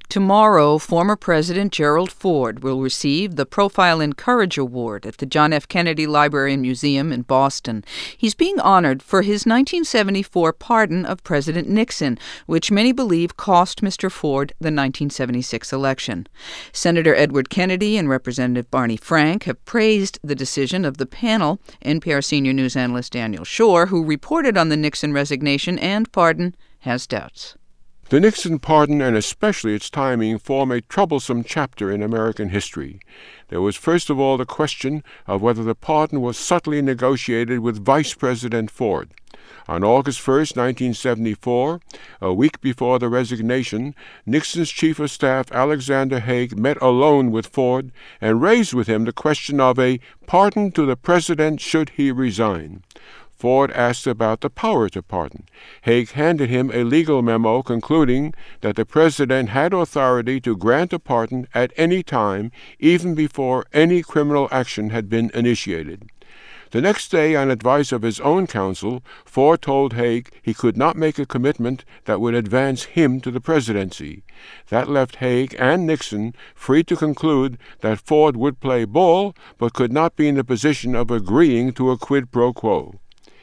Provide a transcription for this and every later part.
Tomorrow, former President Gerald Ford will receive the Profile in Courage Award at the John F. Kennedy Library and Museum in Boston. He's being honored for his 1974 pardon of President Nixon, which many believe cost Mr. Ford the 1976 election. Senator Edward Kennedy and Representative Barney Frank have praised the decision of the panel. NPR senior news analyst Daniel Schorr, who reported on the Nixon resignation and pardon, has doubts. The Nixon pardon, and especially its timing, form a troublesome chapter in American history. There was first of all the question of whether the pardon was subtly negotiated with Vice President Ford. On August 1, 1974, a week before the resignation, Nixon's Chief of Staff Alexander Haig met alone with Ford and raised with him the question of a pardon to the president should he resign. Ford asked about the power to pardon. Haig handed him a legal memo concluding that the president had authority to grant a pardon at any time, even before any criminal action had been initiated. The next day, on advice of his own counsel, Ford told Haig he could not make a commitment that would advance him to the presidency. That left Haig and Nixon free to conclude that Ford would play ball, but could not be in the position of agreeing to a quid pro quo.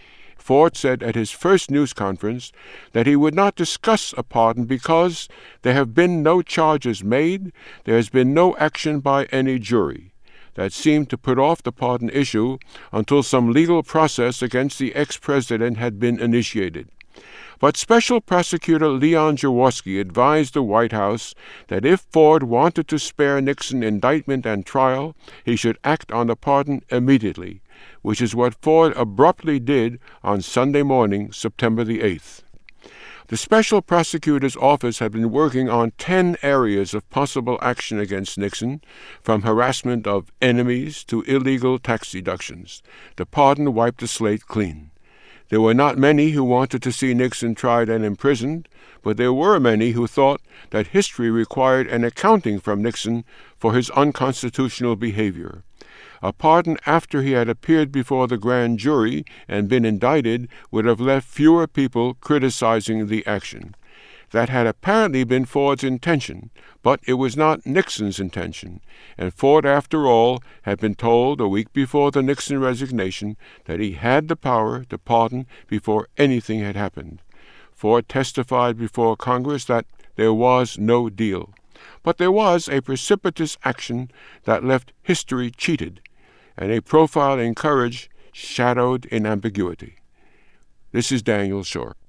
Ford said at his first news conference that he would not discuss a pardon because there have been no charges made, there has been no action by any jury. That seemed to put off the pardon issue until some legal process against the ex-president had been initiated. But Special Prosecutor Leon Jaworski advised the White House that if Ford wanted to spare Nixon indictment and trial, he should act on the pardon immediately, which is what Ford abruptly did on Sunday morning, September the 8th. The special prosecutor's office had been working on 10 areas of possible action against Nixon, from harassment of enemies to illegal tax deductions. The pardon wiped the slate clean. There were not many who wanted to see Nixon tried and imprisoned, but there were many who thought that history required an accounting from Nixon for his unconstitutional behavior. A pardon after he had appeared before the grand jury and been indicted would have left fewer people criticizing the action. That had apparently been Ford's intention, but it was not Nixon's intention, and Ford, after all, had been told a week before the Nixon resignation that he had the power to pardon before anything had happened. Ford testified before Congress that there was no deal, but there was a precipitous action that left history cheated, and a profile in courage shadowed in ambiguity. This is Daniel Schorr.